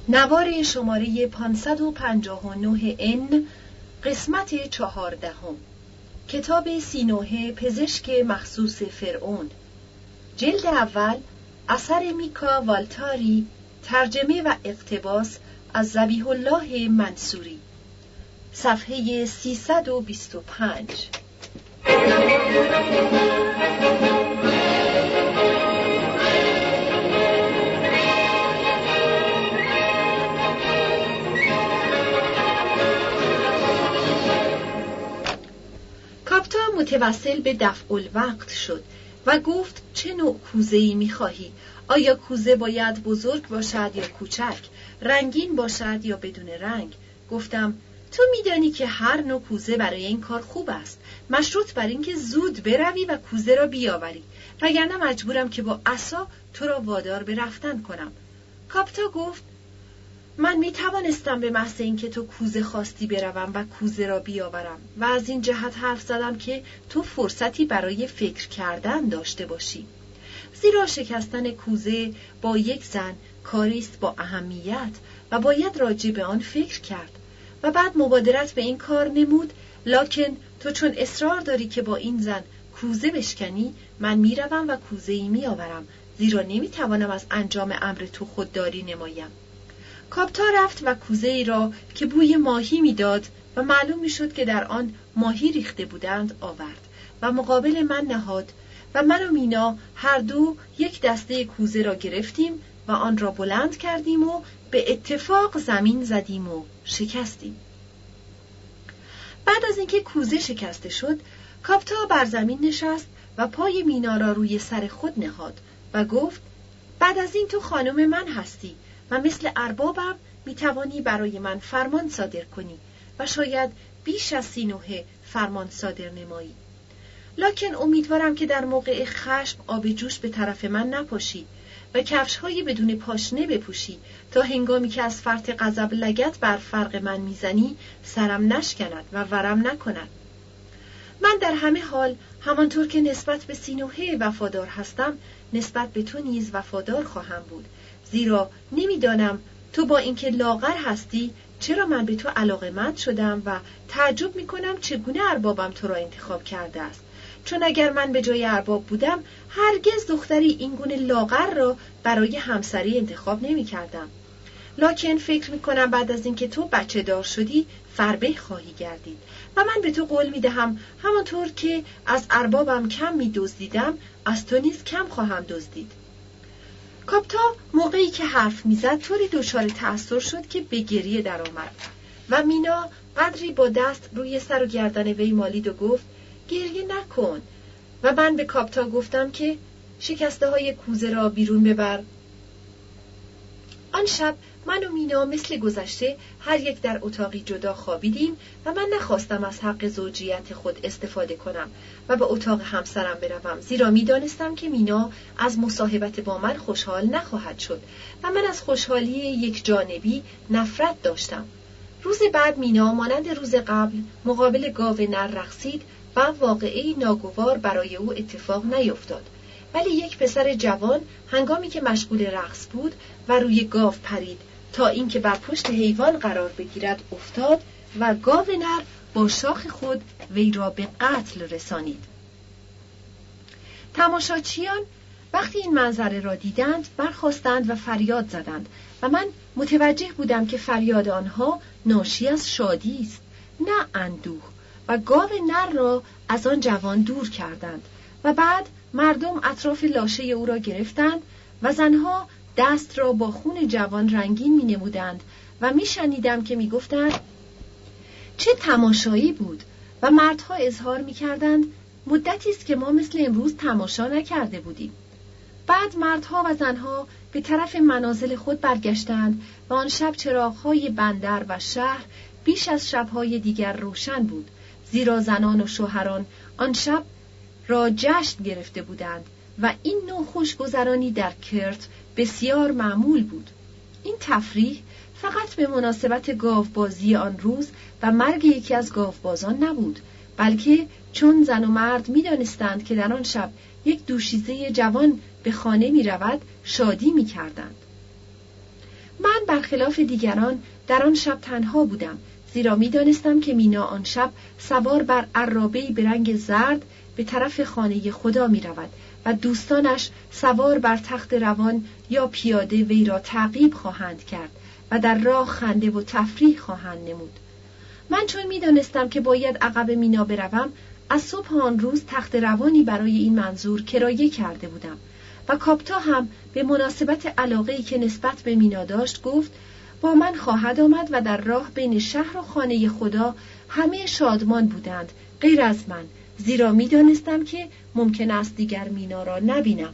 نوار شماره 559 N قسمت 14 کتاب سینوحه پزشک مخصوص فرعون جلد اول اثر میکا والتاری ترجمه و اقتباس از ذبیح الله منصوری صفحه 325 کاپتا متوسل به دفع الوقت شد و گفت چه نوع کوزه‌ای می‌خواهی؟ آیا کوزه باید بزرگ باشد یا کوچک؟ رنگین باشد یا بدون رنگ؟ گفتم تو می‌دانی که هر نوع کوزه برای این کار خوب است، مشروط بر اینکه زود بروی و کوزه را بیاوری، وگرنه مجبورم که با عصا تو را وادار به رفتن کنم. کاپتا گفت من می توانستم به محض اینکه تو کوزه خواستی بروم و کوزه را بیاورم و از این جهت حرف زدم که تو فرصتی برای فکر کردن داشته باشی. زیرا شکستن کوزه با یک زن کاری است با اهمیت و باید راجع به آن فکر کرد و بعد مبادرت به این کار نمود. لکن تو چون اصرار داری که با این زن کوزه بشکنی، من میروم و کوزه‌ای میآورم، زیرا نمیتوانم از انجام امر تو خودداری نمایم. کاپتا رفت و کوزه‌ای را که بوی ماهی میداد و معلوم میشد که در آن ماهی ریخته بودند آورد و مقابل من نهاد و من و مینا هر دو یک دسته کوزه را گرفتیم و آن را بلند کردیم و به اتفاق زمین زدیم و شکستیم. بعد از اینکه کوزه شکسته شد، کاپتا بر زمین نشست و پای مینا را روی سر خود نهاد و گفت بعد از این تو خانم من هستی و مثل اربابم میتوانی برای من فرمان صادر کنی و شاید بیش از سینوحه فرمان صادر نمایی. لکن امیدوارم که در موقع خشم آب جوش به طرف من نپاشی و کفش‌های بدون پاشنه بپوشی تا هنگامی که از فرط غضب لگد بر فرق من میزنی سرم نشکند و ورم نکند. من در همه حال همانطور که نسبت به سینوحه وفادار هستم نسبت به تو نیز وفادار خواهم بود، زیرا نمیدانم تو با اینکه لاغر هستی چرا من به تو علاقه‌مند شدم و تعجب میکنم چگونه اربابم تو را انتخاب کرده است، چون اگر من به جای ارباب بودم هرگز دختری اینگونه لاغر را برای همسری انتخاب نمیکردم. لکن فکر میکنم بعد از اینکه تو بچه دار شدی فربه خواهی گردید و من به تو قول میدهم همانطور که از اربابم کم میدزدیدم از تو نیز کم خواهم دزدید. کاپتا موقعی که حرف میزد طوری دچار تأثیر شد که به گریه درآمد و مینا قدری با دست روی سر و گردن وی مالید و گفت گریه نکن و من به کاپتا گفتم که شکسته های کوزه را بیرون ببر. آن شب من و مینا مثل گذشته هر یک در اتاقی جدا خوابیدیم و من نخواستم از حق زوجیت خود استفاده کنم و به اتاق همسرم بروم، زیرا میدانستم که مینا از مصاحبت با من خوشحال نخواهد شد و من از خوشحالی یک جانبی نفرت داشتم. روز بعد مینا مانند روز قبل مقابل گاو نر رقصید و واقعه‌ای ناگوار برای او اتفاق نیفتاد، ولی یک پسر جوان هنگامی که مشغول رقص بود و روی گاو پرید تا اینکه بر پشت حیوان قرار بگیرد افتاد و گاو نر با شاخ خود وی را به قتل رسانید. تماشاچیان وقتی این منظره را دیدند برخاستند و فریاد زدند و من متوجه بودم که فریاد آنها ناشی از شادی است نه اندوه و گاو نر را از آن جوان دور کردند و بعد مردم اطراف لاشه او را گرفتند و زنها دست را با خون جوان رنگین می نمودند و می شنیدم که می گفتند چه تماشایی بود و مردها اظهار می کردند مدتی است که ما مثل امروز تماشا نکرده بودیم. بعد مردها و زنها به طرف منازل خود برگشتند و آن شب چراغ‌های بندر و شهر بیش از شب‌های دیگر روشن بود، زیرا زنان و شوهران آن شب را جشن گرفته بودند و این نوع خوشگذرانی در کرت بسیار معمول بود. این تفریح فقط به مناسبت گاوبازی آن روز و مرگ یکی از گاوبازان نبود، بلکه چون زن و مرد می دانستند که در آن شب یک دوشیزه جوان به خانه می رود شادی می کردند. من برخلاف دیگران در آن شب تنها بودم، زیرا می دانستم که مینا آن شب سوار بر عرابه‌ای به رنگ زرد به طرف خانه خدا می رود و دوستانش سوار بر تخت روان یا پیاده وی را تعقیب خواهند کرد و در راه خنده و تفریح خواهند نمود. من چون می دانستم که باید عقب مینا بروم، از صبح آن روز تخت روانی برای این منظور کرایه کرده بودم و کاپتا هم به مناسبت علاقه‌ای که نسبت به مینا داشت گفت با من خواهد آمد و در راه بین شهر و خانه خدا همه شادمان بودند غیر از من، زیرا می دانستم که ممکن است دیگر مینا را نبینم.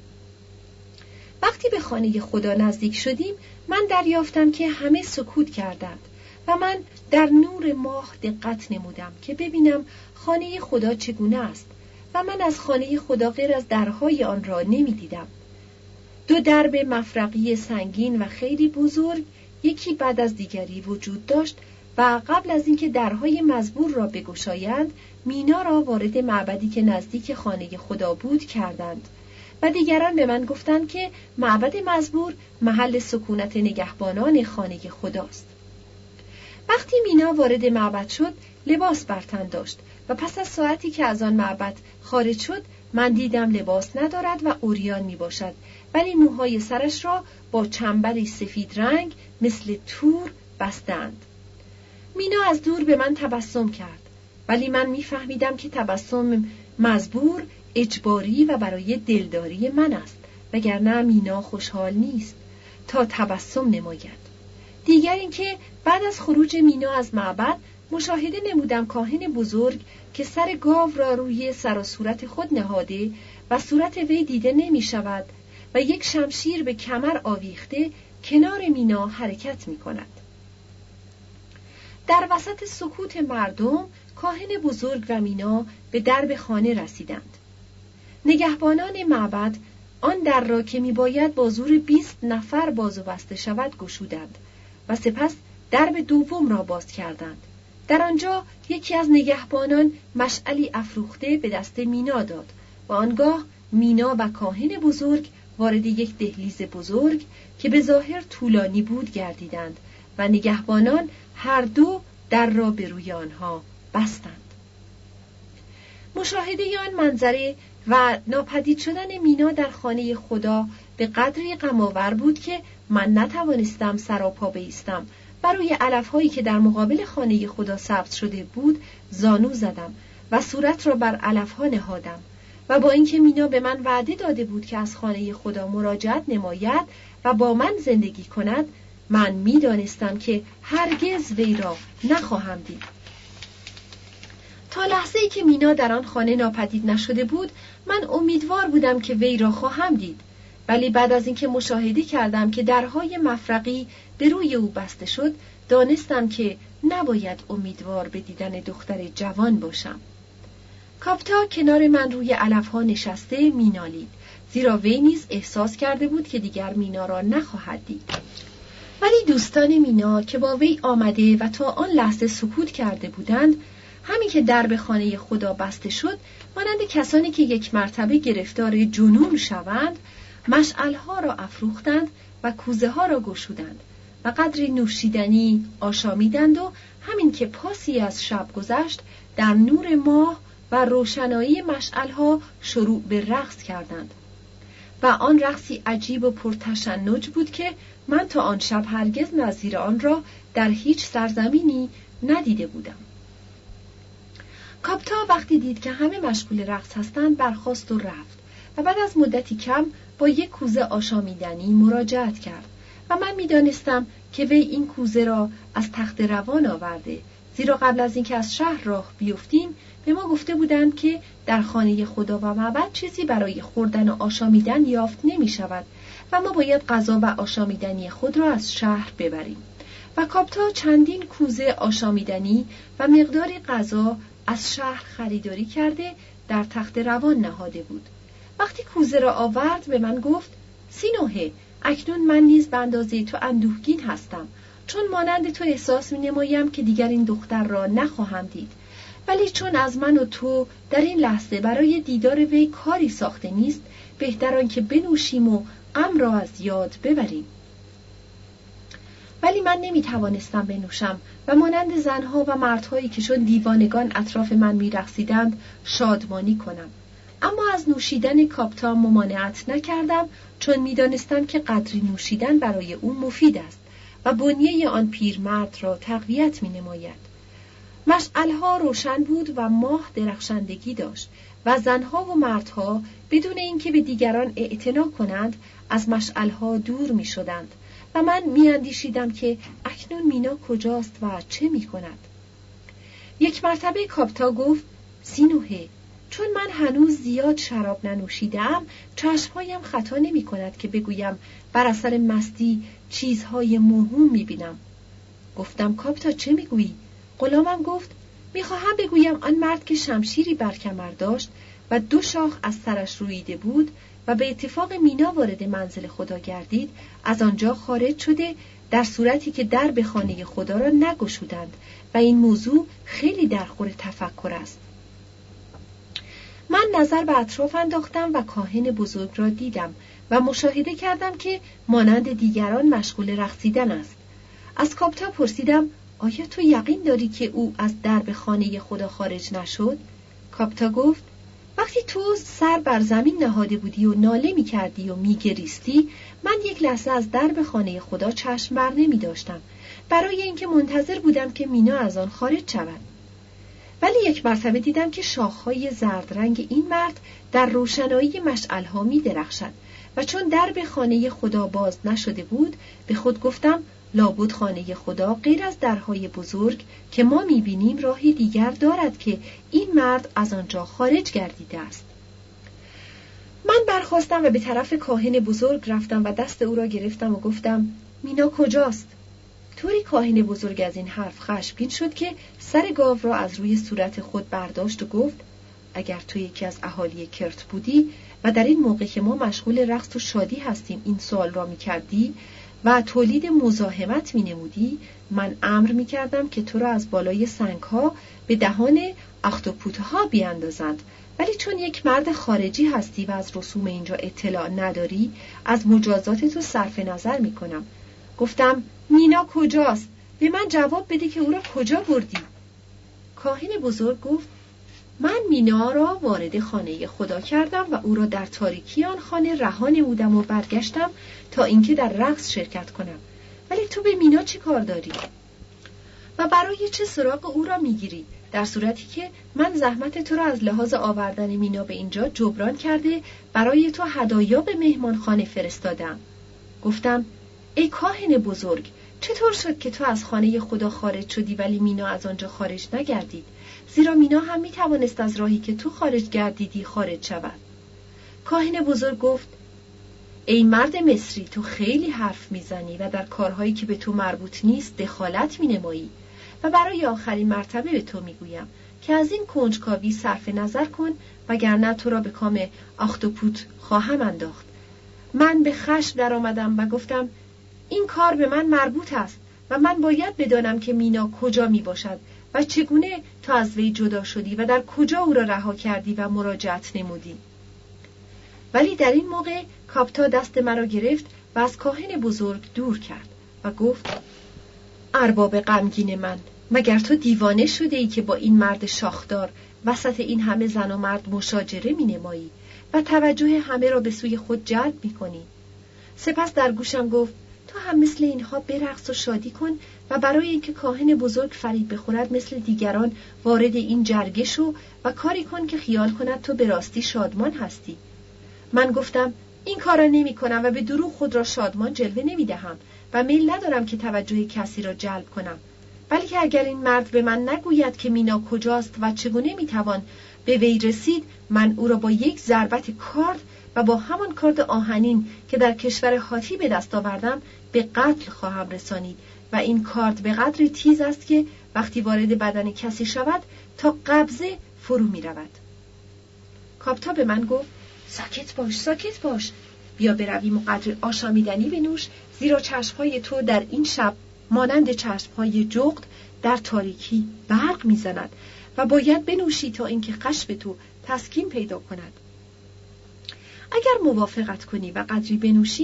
وقتی به خانه خدا نزدیک شدیم من دریافتم که همه سکوت کردند و من در نور ماه دقت نمودم که ببینم خانه خدا چگونه است و من از خانه خدا غیر از درهای آن را نمی دیدم. 2 درب مفرقی سنگین و خیلی بزرگ یکی بعد از دیگری وجود داشت و قبل از اینکه درهای مزبور را بگشایند مینا را وارد معبدی که نزدیک خانه خدا بود کردند و دیگران به من گفتند که معبد مزبور محل سکونت نگهبانان خانه خداست. وقتی مینا وارد معبد شد لباس بر تن داشت و پس از ساعتی که از آن معبد خارج شد من دیدم لباس ندارد و عریان می باشد، ولی موهای سرش را با چنبری سفید رنگ مثل تور بستند. مینا از دور به من تبسم کرد، ولی من میفهمیدم که تبسم مزبور اجباری و برای دلداری من است، وگرنه مینا خوشحال نیست تا تبسم نماید. دیگر اینکه بعد از خروج مینا از معبد مشاهده نمودم کاهن بزرگ که سر گاو را روی سر و صورت خود نهاده و صورت وی دیده نمی شود و یک شمشیر به کمر آویخته کنار مینا حرکت می کند. در وسط سکوت مردم کاهن بزرگ و مینا به درب خانه رسیدند. نگهبانان معبد آن در را که می باید با زور 20 نفر باز و بسته شود گشودند و سپس درب دوم را باز کردند. در آنجا یکی از نگهبانان مشعلی افروخته به دست مینا داد و آنگاه مینا و کاهن بزرگ وارد یک دهلیز بزرگ که به ظاهر طولانی بود گردیدند و نگهبانان هر دو در را به روی آنها بستند. مشاهده آن منظره و ناپدید شدن مینا در خانه خدا به قدری غم‌آور بود که من نتوانستم سراپا بایستم و روی علف‌هایی که در مقابل خانه خدا سبز شده بود زانو زدم و صورت را بر علف‌ها نهادم و با اینکه مینا به من وعده داده بود که از خانه خدا مراجعت نماید و با من زندگی کند، من می‌دانستم که هرگز وی را نخواهم دید. تا لحظه‌ای که مینا در آن خانه ناپدید نشده بود من امیدوار بودم که وی را خواهم دید، ولی بعد از اینکه مشاهده کردم که درهای مفرقی به روی او بسته شد دانستم که نباید امیدوار به دیدن دختر جوان باشم. کاپتا کنار من روی علف‌ها نشسته مینالید، زیرا وی نیز احساس کرده بود که دیگر مینا را نخواهد دید. ولی دوستان مینا که با وی آمده و تا آن لحظه سکوت کرده بودند، همین که درب خانه خدا بسته شد، مانند کسانی که یک مرتبه گرفتار جنون شوند، مشعل‌ها را افروختند و کوزه ها را گشودند و قدری نوشیدنی آشامیدند و همین که پاسی از شب گذشت در نور ماه و روشنایی مشعل‌ها شروع به رقص کردند و آن رقصی عجیب و پرتشنج بود که من تا آن شب هرگز نظیر آن را در هیچ سرزمینی ندیده بودم. کاپتا وقتی دید که همه مشغول رقص هستند برخاست و رفت و بعد از مدتی کم با یک کوزه آشامیدنی مراجعت کرد و من می‌دانستم که وی این کوزه را از تخت روان آورده، زیرا قبل از اینکه از شهر راه بیفتیم به ما گفته بودند که در خانه خدا و معبد چیزی برای خوردن و آشامیدن یافت نمی‌شود و ما باید غذا و آشامیدنی خود را از شهر ببریم. و کاپتا چندین کوزه آشامیدنی و مقداری غذا از شهر خریداری کرده در تخت روان نهاده بود. وقتی کوزه را آورد به من گفت: سینوهه، اکنون من نیز به اندازه تو اندوهگین هستم، چون مانند تو احساس می‌نمایم که دیگر این دختر را نخواهم دید، ولی چون از من و تو در این لحظه برای دیدار وی کاری ساخته نیست، بهتر آن که بنوشیم و غم را از یاد ببریم. من نمیتوانستم بنوشم و مانند زنها و مردهایی که چون دیوانگان اطراف من میرقصیدند شادمانی کنم. اما از نوشیدن کاپتا ممانعت نکردم، چون میدانستم که قدری نوشیدن برای او مفید است و بنیه آن پیرمرد را تقویت مینماید. مشعلها روشن بود و ماه درخشندگی داشت و زنها و مردها بدون اینکه به دیگران اعتنا کنند از مشعلها دور می شدند و من می اندیشیدم که اکنون مینا کجاست و چه می کند. یک مرتبه کاپتا گفت: سینوهه، چون من هنوز زیاد شراب ننوشیدم چشمهایم خطا نمی کند که بگویم بر اثر مستی چیزهای موهوم می بینم. گفتم: کاپتا چه می گویی؟ غلامم گفت: میخواهم بگویم آن مرد که شمشیری بر کمر داشت و 2 شاخ از سرش رویده بود و به اتفاق مینا وارد منزل خدا گردید، از آنجا خارج شده، در صورتی که در به خانه خدا را نگشودند و این موضوع خیلی در خور تفکر است. من نظر به اطراف انداختم و کاهن بزرگ را دیدم و مشاهده کردم که مانند دیگران مشغول رقصیدن است. از کاپتا پرسیدم: آیا تو یقین داری که او از درب خانه خدا خارج نشد؟ کاپتا گفت: وقتی تو سر بر زمین نهاده بودی و ناله می کردی و می گریستی، من یک لحظه از درب خانه خدا چشم بر نمی داشتم، برای اینکه منتظر بودم که مینا از آن خارج شود. ولی یک مرتبه دیدم که شاخهای زرد رنگ این مرد در روشنایی مشعلها می درخشد و چون درب خانه خدا باز نشده بود، به خود گفتم: لابد خانه خدا غیر از درهای بزرگ که ما می‌بینیم راهی دیگر دارد که این مرد از آنجا خارج گردیده است. من برخاستم و به طرف کاهن بزرگ رفتم و دست او را گرفتم و گفتم: مینا کجاست؟ طوری کاهن بزرگ از این حرف خشمگین شد که سر گاو را از روی صورت خود برداشت و گفت: اگر تو یکی از اهالی کرت بودی و در این موقع که ما مشغول رقص و شادی هستیم این سوال را می‌کردی و تولید مزاحمت می نمودی، من امر می کردم که تو را از بالای سنگ‌ها به دهان اخطبوط‌ها بیاندازند، ولی چون یک مرد خارجی هستی و از رسوم اینجا اطلاع نداری، از مجازات تو صرف نظر می کنم. گفتم: مینا کجاست؟ به من جواب بده که او را کجا بردی؟ کاهن بزرگ گفت: من مینا را وارد خانه خدا کردم و او را در تاریکی آن خانه رها نمودم و برگشتم تا اینکه در رقص شرکت کنم. ولی تو به مینا چی کار داری؟ و برای چه سراغ او را میگیری؟ در صورتی که من زحمت تو را از لحاظ آوردن مینا به اینجا جبران کرده برای تو هدایا به مهمانخانه فرستادم. گفتم: ای کاهن بزرگ، چطور شد که تو از خانه خدا خارج شدی ولی مینا از آنجا خارج نگردید؟ زیرا مینا هم میتوانست از راهی که تو خارج گردیدی خارج شود. کاهن بزرگ گفت: ای مرد مصری، تو خیلی حرف میزنی و در کارهایی که به تو مربوط نیست دخالت مینمایی و برای آخرین مرتبه به تو میگویم که از این کنجکاوی صرف نظر کن وگرنه تو را به کام اخطبوط خواهم انداخت. من به خشم در آمدم و گفتم: این کار به من مربوط است و من باید بدانم که مینا کجا می باشد و چگونه تو از وی جدا شدی و در کجا او را رها کردی و مراجعت نمودی. ولی در این موقع کاپتا دست مرا گرفت و از کاهن بزرگ دور کرد و گفت: ارباب غمگین من، مگر تو دیوانه شده ای که با این مرد شاخدار وسط این همه زن و مرد مشاجره می نمایی و توجه همه را به سوی خود جلب می کنی؟ سپس در گوشم گفت: تو هم مثل اینها برقص و شادی کن و برای اینکه کاهن بزرگ فریب بخورد مثل دیگران وارد این جرگه شو و کاری کن که خیال کند تو به راستی شادمان هستی. من گفتم: این کارا نمی کنم و به دروغ خود را شادمان جلوه نمی دهم و میل ندارم که توجه کسی را جلب کنم، بلکه اگر این مرد به من نگوید که مینا کجاست و چگونه می توان به وی رسید، من او را با یک ضربت کارد و با همان کارد آهنین که در کشور هاتی به دست آوردم به قتل خواهم رسانید و این کارد به قدری تیز است که وقتی وارد بدن کسی شود تا قبضه فرو می رود. کاپتا به من گفت: ساکت باش، ساکت باش، بیا برویم و قدر آشامیدنی بنوش، زیرا چشمهای تو در این شب مانند چشمهای جغد در تاریکی برق میزند و باید بنوشی تا اینکه خشم تو تسکین پیدا کند. اگر موافقت کنی و قدری بنوشی،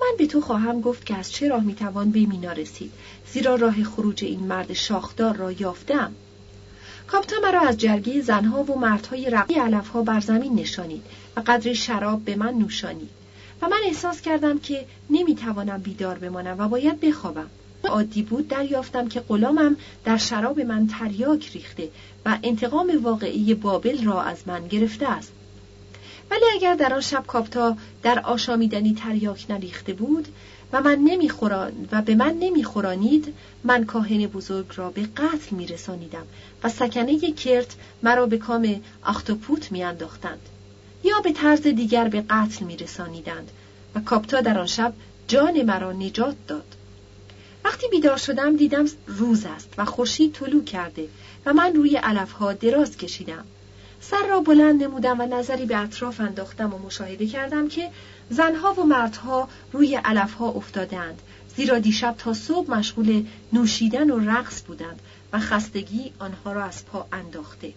من به تو خواهم گفت که از چه راه میتوان به مینا رسید، زیرا راه خروج این مرد شاخدار را یافتم. کاپتا مرا از جرگه زنها و مردهای رقی علفها بر زمین نشانید و قدری شراب به من نوشانید و من احساس کردم که نمیتوانم بیدار بمانم و باید بخوابم. عادی بود دریافتم که غلامم در شراب من تریاک ریخته و انتقام واقعی بابل را از من گرفته است. ولی اگر در آن شب کاپتا در آشامیدنی تریاک نریخته بود و به من نمیخورانید، من کاهن بزرگ را به قتل میرسانیدم و سکنه کرت مرا به کام اختاپوت میانداختند یا به طرز دیگر به قتل میرسانیدند و کاپتا در آن شب جان مرا نجات داد. وقتی بیدار شدم دیدم روز است و خورشید طلوع کرده و من روی علفها دراز کشیدم. سر را بلند نمودم و نظری به اطراف انداختم و مشاهده کردم که زنها و مردها روی علفها افتادند، زیرا دیشب تا صبح مشغول نوشیدن و رقص بودند و خستگی آنها را از پا انداخته.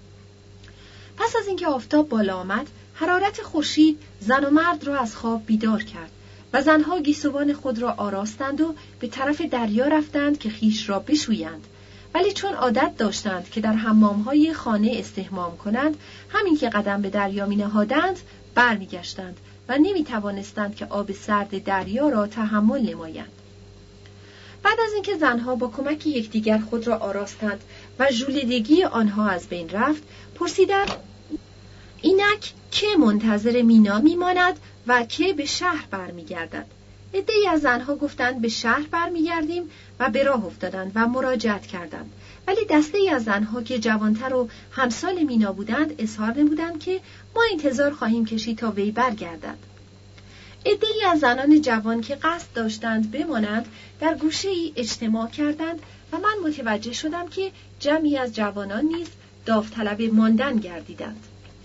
پس از اینکه آفتاب بالا آمد، حرارت خورشید زن و مرد را از خواب بیدار کرد و زنها گیسوان خود را آراستند و به طرف دریا رفتند که خیش را بشویند. ولی چون عادت داشتند که در حمام‌های خانه استحمام کنند، همین که قدم به دریا می‌نهادند برمیگشتند و نمی‌توانستند که آب سرد دریا را تحمل نمایند. بعد از اینکه زنها با کمک یکدیگر خود را آراستند و ژولیدگی آنها از بین رفت، پرسیدند اینک که منتظر مینا میماند و که به شهر برمیگردد. عده‌ای از زنها گفتند به شهر برمیگردیم و به راه افتادند و مراجعت کردند. ولی دسته‌ای از زنها که جوانتر و همسال مینا بودند اظهار نمودند که ما انتظار خواهیم کشید تا وی برگردد. عده‌ای از زنان جوان که قصد داشتند بمانند در گوشه‌ای اجتماع کردند و من متوجه شدم که جمعی از جوانان نیز داوطلب ماندن گردیدند.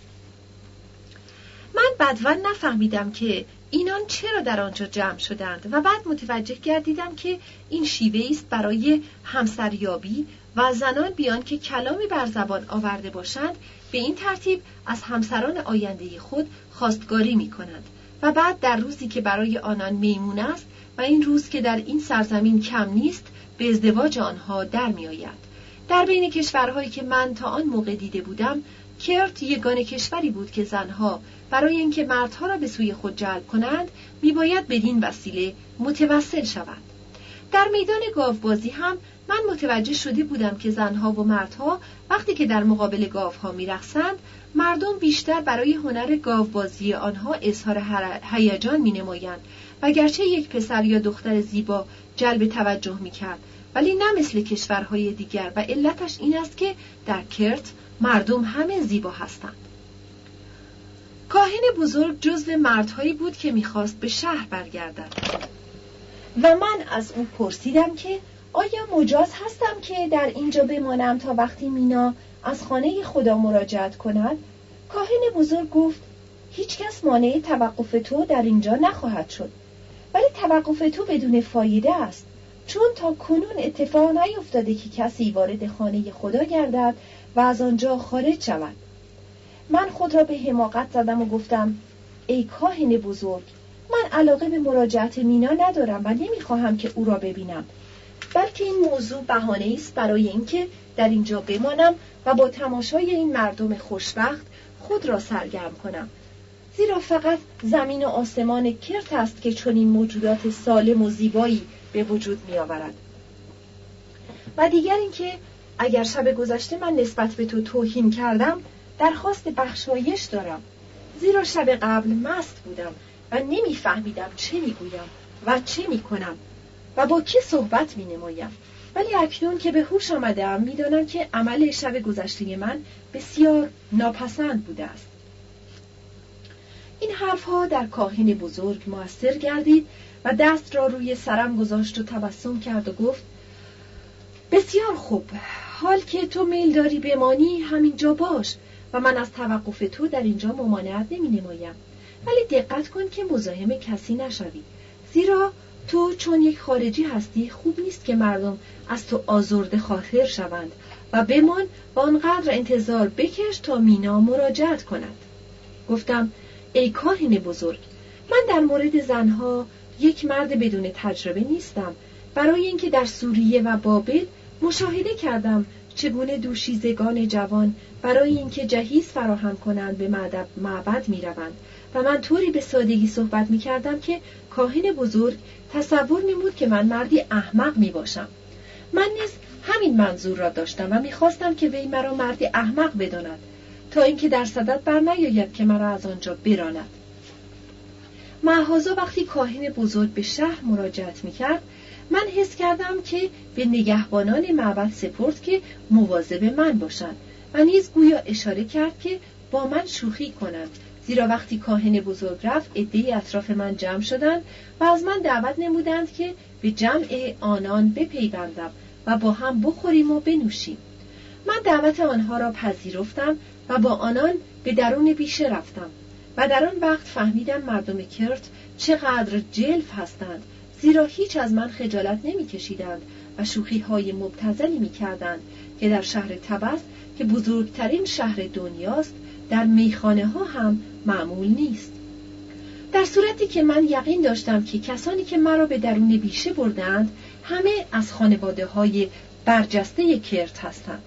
من بدون نفهمیدم که اینان چرا در آنجا جمع شدند و بعد متوجه گردیدم که این شیوه است برای همسریابی و زنان بیان که کلامی بر زبان آورده باشند به این ترتیب از همسران آینده خود خواستگاری می کنند و بعد در روزی که برای آنان میمون است و این روز که در این سرزمین کم نیست به ازدواج آنها در می آید. در بین کشورهایی که من تا آن موقع دیده بودم، کرت یگانه کشوری بود که زنها برای اینکه مردها را به سوی خود جلب کنند میباید بدین وسیله متوسل شوند. در میدان گاوبازی هم من متوجه شده بودم که زنها و مردها وقتی که در مقابل گاوها میرقصند، مردم بیشتر برای هنر گاوبازی آنها اظهار هیجان مینمایند و گرچه یک پسر یا دختر زیبا جلب توجه میکرد، ولی نه مثل کشورهای دیگر و علتش این است که در کرت مردم همه زیبا هستند. کاهن بزرگ جزو مردهایی بود که میخواست به شهر برگردد و من از او پرسیدم که آیا مجاز هستم که در اینجا بمانم تا وقتی مینا از خانه خدا مراجعت کند؟ کاهن بزرگ گفت هیچ کس مانع توقف تو در اینجا نخواهد شد، ولی توقف تو بدون فایده است، چون تا کنون اتفاق نیفتاده که کسی وارد خانه خدا گردد و از آنجا خارج شود. من خود را به حماقت زدم و گفتم ای کاهن بزرگ، من علاقه به مراجعت مینا ندارم و نمیخواهم که او را ببینم، بلکه این موضوع بهانه است برای اینکه در اینجا بمانم و با تماشای این مردم خوشبخت خود را سرگرم کنم، زیرا فقط زمین و آسمان کرت است که چنین موجودات سالم و زیبایی به وجود می آورد. و دیگر اینکه اگر شب گذشته من نسبت به تو توهین کردم، درخواست بخشایش دارم، زیرا شب قبل مست بودم و نمیفهمیدم چه میگویم و چه میکنم و با کی صحبت مینمایم، ولی اکنون که به هوش آمدم میدانم که عمل شب گذشته من بسیار ناپسند بوده است. این حرفها در کاهن بزرگ مؤثر گردید و دست را روی سرم گذاشت و تبسم کرد و گفت بسیار خوب، حال که تو میل داری بمانی همینجا باش و من از توقف تو در اینجا ممانعت نمی نمایم، ولی دقت کن که مزاحم کسی نشوی، زیرا تو چون یک خارجی هستی خوب نیست که مردم از تو آزرده خاطر شوند و بمان و آنقدر انتظار بکش تا مینا مراجعت کند. گفتم ای کاهن بزرگ، من در مورد زنها یک مرد بدون تجربه نیستم، برای اینکه در سوریه و بابل مشاهده کردم چگونه دوشیزگان جوان برای اینکه جهیز فراهم کنند به معبد می‌روند و من طوری به سادگی صحبت می‌کردم که کاهن بزرگ تصور می‌مود که من مردی احمق می‌باشم. من نیز همین منظور را داشتم و می‌خواستم که وی مرا مردی احمق بداند تا اینکه در صدد بر نیاید که مرا از آنجا براند. معاذ وقتی کاهن بزرگ به شهر مراجعت می‌کرد، من حس کردم که به نگهبانان معبد سپرد که مواظب من باشند و نیز گویا اشاره کرد که با من شوخی کنند، زیرا وقتی کاهن بزرگ رفت عده‌ای اطراف من جمع شدند و از من دعوت نمودند که به جمع آنان بپیوندم و با هم بخوریم و بنوشیم. من دعوت آنها را پذیرفتم و با آنان به درون بیشه رفتم و در آن وقت فهمیدم مردم کرت چقدر جلف هستند، زیرا هیچ از من خجالت نمی کشیدند و شوخی‌های مبتذلی می کردند که در شهر تبس که بزرگترین شهر دنیاست در میخانه ها هم معمول نیست. در صورتی که من یقین داشتم که کسانی که مرا به درون بیشه بردند همه از خانواده های برجسته کرت هستند.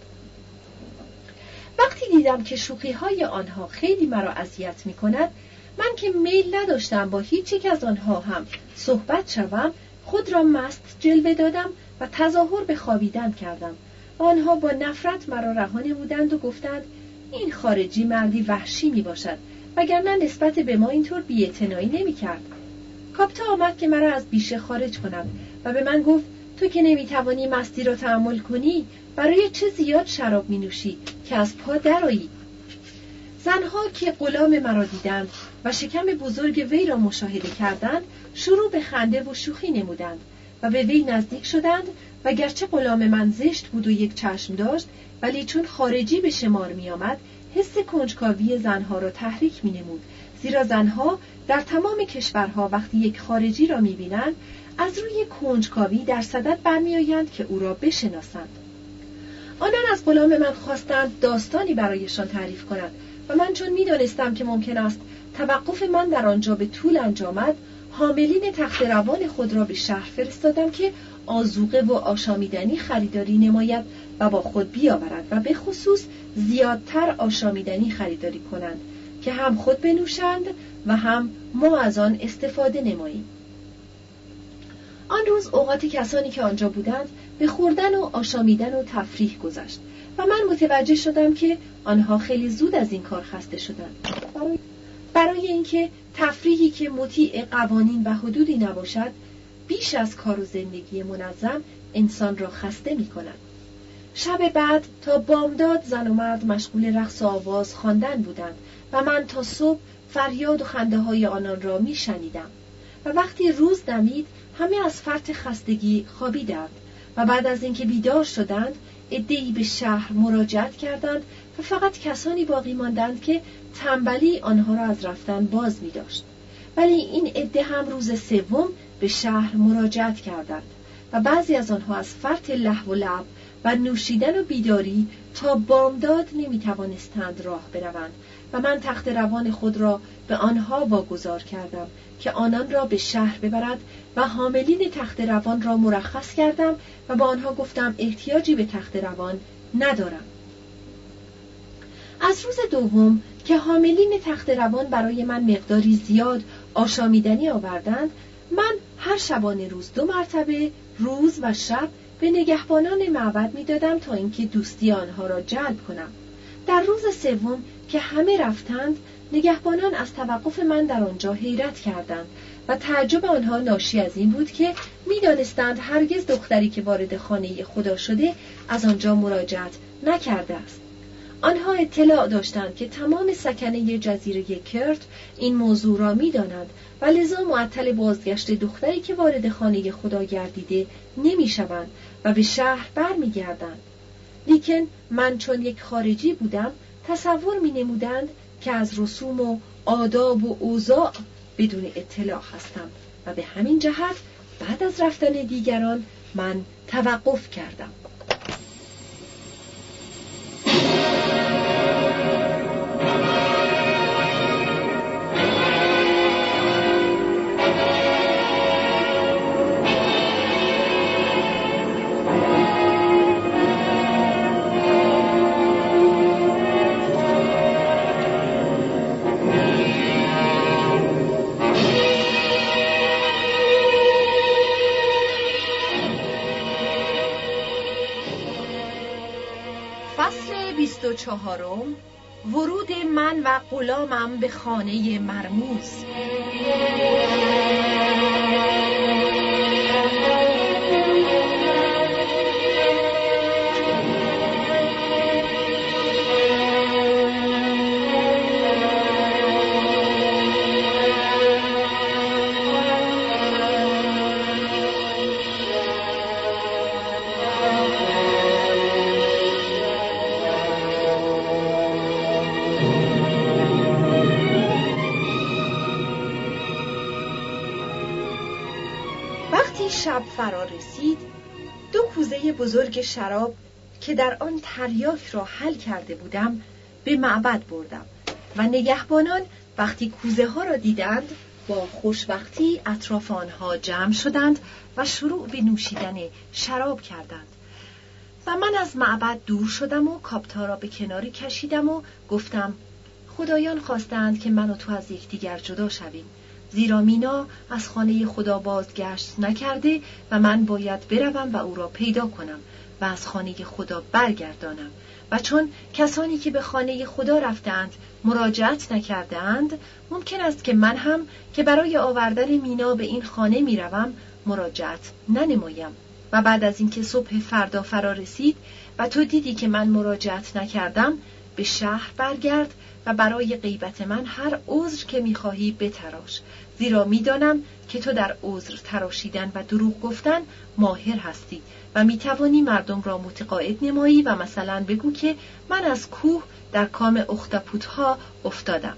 وقتی دیدم که شوخی‌های آنها خیلی مرا اذیت می‌کند، من که میل نداشتم با هیچ یک از آنها هم صحبت شوم، خود را مست جلوه دادم و تظاهر به خوابیدن کردم. آنها با نفرت مرا رها نمودند و گفتند این خارجی مردی وحشی میباشد، وگرنه نسبت به ما اینطور بی‌اعتنایی نمی‌کرد. کاپتا آمد که مرا از بیشه خارج کنم و به من گفت تو که نمیتوانی مستی را تحمل کنی، برای چه زیاد شراب می‌نوشی که از پا درآیی؟ زنها که غلام مرا دیدند و شکم بزرگ وی را مشاهده کردند، شروع به خنده و شوخی نمودند و به وی نزدیک شدند و گرچه غلام من زشت بود و یک چشم داشت، ولی چون خارجی به شمار می آمد، حس کنجکاوی زنها را تحریک می نمود، زیرا زنها در تمام کشورها وقتی یک خارجی را می بینند، از روی کنجکاوی در صدد برمی آیند که او را بشناسند. آنان از غلام من خواستند داستانی برایشان تعریف کند و من چون می دانستم که ممکن است توقف من در آنجا به طول انجامد، حاملین تخت روان خود را به شهر فرستادم که آذوقه و آشامیدنی خریداری نماید و با خود بیاورد و به خصوص زیادتر آشامیدنی خریداری کنند که هم خود بنوشند و هم ما از آن استفاده نماییم. آن روز اوقات کسانی که آنجا بودند به خوردن و آشامیدن و تفریح گذشت و من متوجه شدم که آنها خیلی زود از این کار خسته شدند. برای اینکه تفریحی که مطیع قوانین و حدودی نباشد بیش از کار و زندگی منظم انسان را خسته می کند. شب بعد تا بامداد زن و مرد مشغول رقص و آواز خواندن بودند و من تا صبح فریاد و خنده های آنان را می شنیدم و وقتی روز دمید همه از فرط خستگی خوابیدند و بعد از اینکه بیدار شدند عده‌ای به شهر مراجعت کردند و فقط کسانی باقی ماندند که تنبلی آنها را از رفتن باز می داشت. ولی این عده هم روز سوم به شهر مراجعت کردند و بعضی از آنها از فرط لهو و لعب و نوشیدن و بیداری تا بامداد نمی توانستند راه بروند و من تخت روان خود را به آنها واگذار کردم که آنان را به شهر ببرد و حاملین تخت روان را مرخص کردم و با آنها گفتم احتیاجی به تخت روان ندارم. از روز دوم که حاملین تخت روان برای من مقداری زیاد آشامیدنی آوردند، من هر شبانه روز 2 مرتبه روز و شب به نگهبانان معبد می‌دادم تا اینکه دوستی آنها را جلب کنم. در روز سوم که همه رفتند، نگهبانان از توقف من در آنجا حیرت کردند و تعجب آنها ناشی از این بود که می‌دانستند هرگز دختری که وارد خانه خدا شده از آنجا مراجعت نکرده است. آنها اطلاع داشتند که تمام سکنه جزیره کرت این موضوع را می‌دانند و لذا معطل بازگشت دختری که وارد خانه خدا گردیده نمی‌شوند و به شهر برمیگردند. لیکن من چون یک خارجی بودم تصور می‌نمودند که از رسوم و آداب و اوضاع بدون اطلاع هستم و به همین جهت بعد از رفتن دیگران من توقف کردم. فصل 24. ورود من و غلامم به خانه مرموز. شب فرا رسید، 2 کوزه بزرگ شراب که در آن تریاک را حل کرده بودم به معبد بردم و نگهبانان وقتی کوزه ها را دیدند با خوشبختی اطراف آنها جمع شدند و شروع به نوشیدن شراب کردند و من از معبد دور شدم و کاپتا را به کناری کشیدم و گفتم خدایان خواستند که من و تو از یکدیگر جدا شویم، زیرا مینا از خانه خدا بازگشت نکرده و من باید بروم و او را پیدا کنم و از خانه خدا برگردانم و چون کسانی که به خانه خدا رفتند مراجعت نکرده‌اند، ممکن است که من هم که برای آوردن مینا به این خانه میروم مراجعت ننمایم و بعد از اینکه صبح فردا فرا رسید و تو دیدی که من مراجعت نکردم، به شهر برگرد و برای غیبت من هر عذر که می‌خواهی بتراش، زیرا می‌دانم که تو در عذر تراشیدن و دروغ گفتن ماهر هستی و می‌توانی مردم را متقاعد نمایی و مثلا بگو که من از کوه در کام اختاپوت‌ها افتادم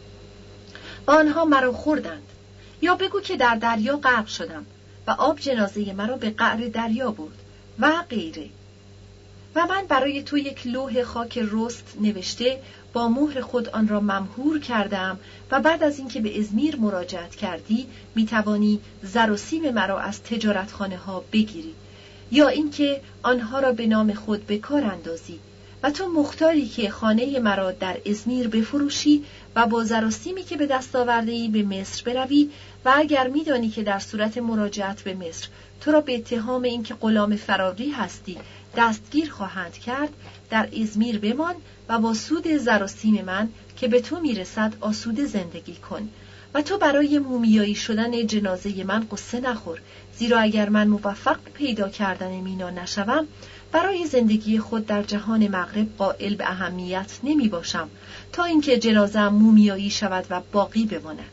و آنها مرا خوردند، یا بگو که در دریا غرق شدم و آب جنازه مرا به قعر دریا برد و غیره. و من برای تو یک لوح خاک رست نوشته با مهر خود آن را ممهور کردم و بعد از اینکه به ازمیر مراجعت کردی میتوانی زر و سیم مرا از تجارتخانه ها بگیری، یا اینکه آنها را به نام خود به کار اندازی و تو مختاری که خانه مرا در ازمیر بفروشی و با زر و سیمی که به دست آورده‌ای به مصر بروی و اگر میدانی که در صورت مراجعت به مصر تو را به اتهام اینکه غلام فراری هستی دستگیر خواهند کرد، در ازمیر بمان و با سود زر و سیم من که به تو میرسد آسوده زندگی کن و تو برای مومیایی شدن جنازه من قصه نخور، زیرا اگر من موفق پیدا کردن مینا نشوم برای زندگی خود در جهان مغرب قائل به اهمیت نمی باشم تا اینکه جنازه‌ام مومیایی شود و باقی بماند.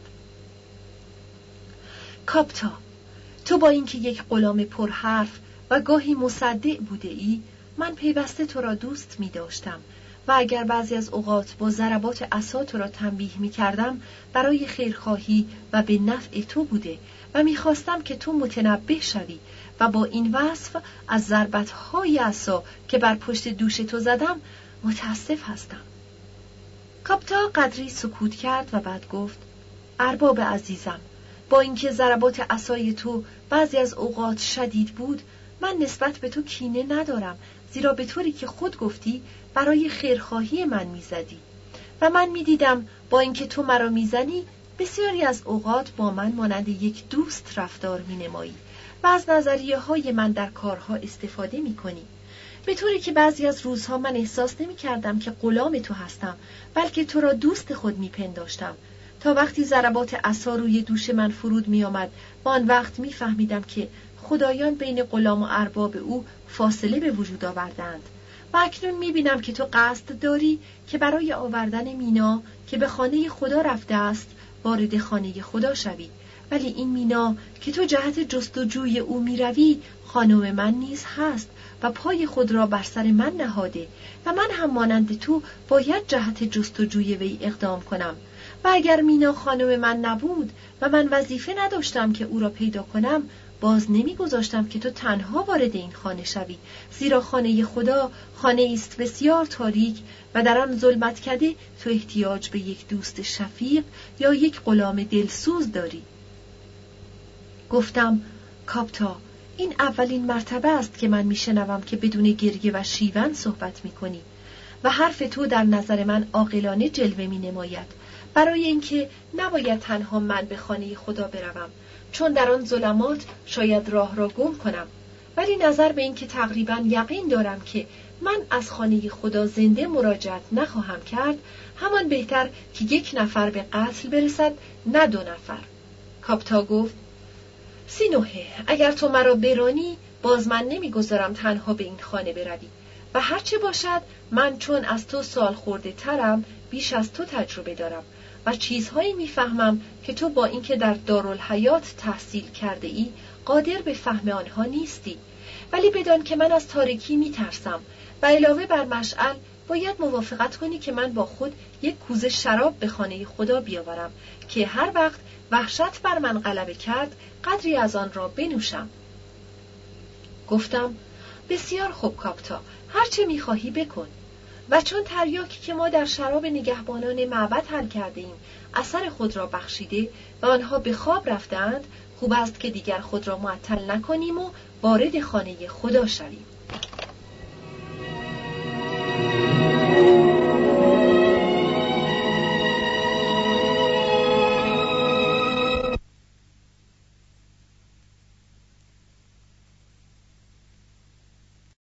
کاپتا، تو با اینکه یک غلام پرحرف و گاهی مصدع بوده ای، من پیوسته تو را دوست می داشتم و اگر بعضی از اوقات با ضربات عصا تو را تنبیه می کردم برای خیرخواهی و به نفع تو بوده و می خواستم که تو متنبه شوی و با این وصف از ضربت‌های عصا که بر پشت دوش تو زدم متاسف هستم. کاپتا قدری سکوت کرد و بعد گفت ارباب عزیزم، با اینکه ضربات عصای تو بعضی از اوقات شدید بود، من نسبت به تو کینه ندارم، زیرا به طوری که خود گفتی برای خیرخواهی من میزدی و من میدیدم با اینکه تو مرا میزنی بسیاری از اوقات با من مانند یک دوست رفتار مینمایی و از نظریه های من در کارها استفاده میکنی، به طوری که بعضی از روزها من احساس نمیکردم که غلام تو هستم، بلکه تو را دوست خود میپنداشتم، تا وقتی ضربات عصا روی دوش من فرود میآمد و آن وقت میفهمیدم که خدایان بین غلام و ارباب او فاصله به وجود آوردند و اکنون میبینم که تو قصد داری که برای آوردن مینا که به خانه خدا رفته است وارد خانه خدا شوی، ولی این مینا که تو جهت جستجوی او میروی خانم من نیز هست و پای خود را بر سر من نهاده و من هم مانند تو باید جهت جستجوی وی اقدام کنم و اگر مینا خانم من نبود و من وظیفه نداشتم که او را پیدا کنم، باز نمیگذاشتم که تو تنها وارد این خانه شوی، زیرا خانه خدا خانه است بسیار تاریک و در آن ظلمتکده تو احتیاج به یک دوست شفیق یا یک غلام دلسوز داری. گفتم کاپتا، این اولین مرتبه است که من میشنوم که بدون گریه و شیون صحبت میکنی و حرف تو در نظر من عاقلانه جلوه مینماید، برای اینکه نباید تنها من به خانه خدا بروم، چون در آن ظلمات شاید راه را گم کنم ولی نظر به این که تقریباً یقین دارم که من از خانه خدا زنده مراجعت نخواهم کرد، همان بهتر که 1 نفر به قتل برسد نه 2 نفر. کاپتا گفت: سینوهه، اگر تو مرا برانی باز من نمیگذارم تنها به این خانه بروی و هرچه باشد من چون از تو سال خورده ترم بیش از تو تجربه دارم و چیزهایی میفهمم که تو با اینکه در دارالحیات تحصیل کرده ای قادر به فهم آنها نیستی. ولی بدان که من از تاریکی میترسم و علاوه بر مشعل باید موافقت کنی که من با خود 1 کوزه شراب به خانه خدا بیاورم که هر وقت وحشت بر من غلبه کرد قدری از آن را بنوشم. گفتم: بسیار خوب کاپتا، هرچه میخواهی بکن. و چون تریاکی که ما در شراب نگهبانان معبد حل کرده ایم اثر خود را بخشیده و آنها به خواب رفتند، خوب است که دیگر خود را معطل نکنیم و وارد خانه خدا شویم.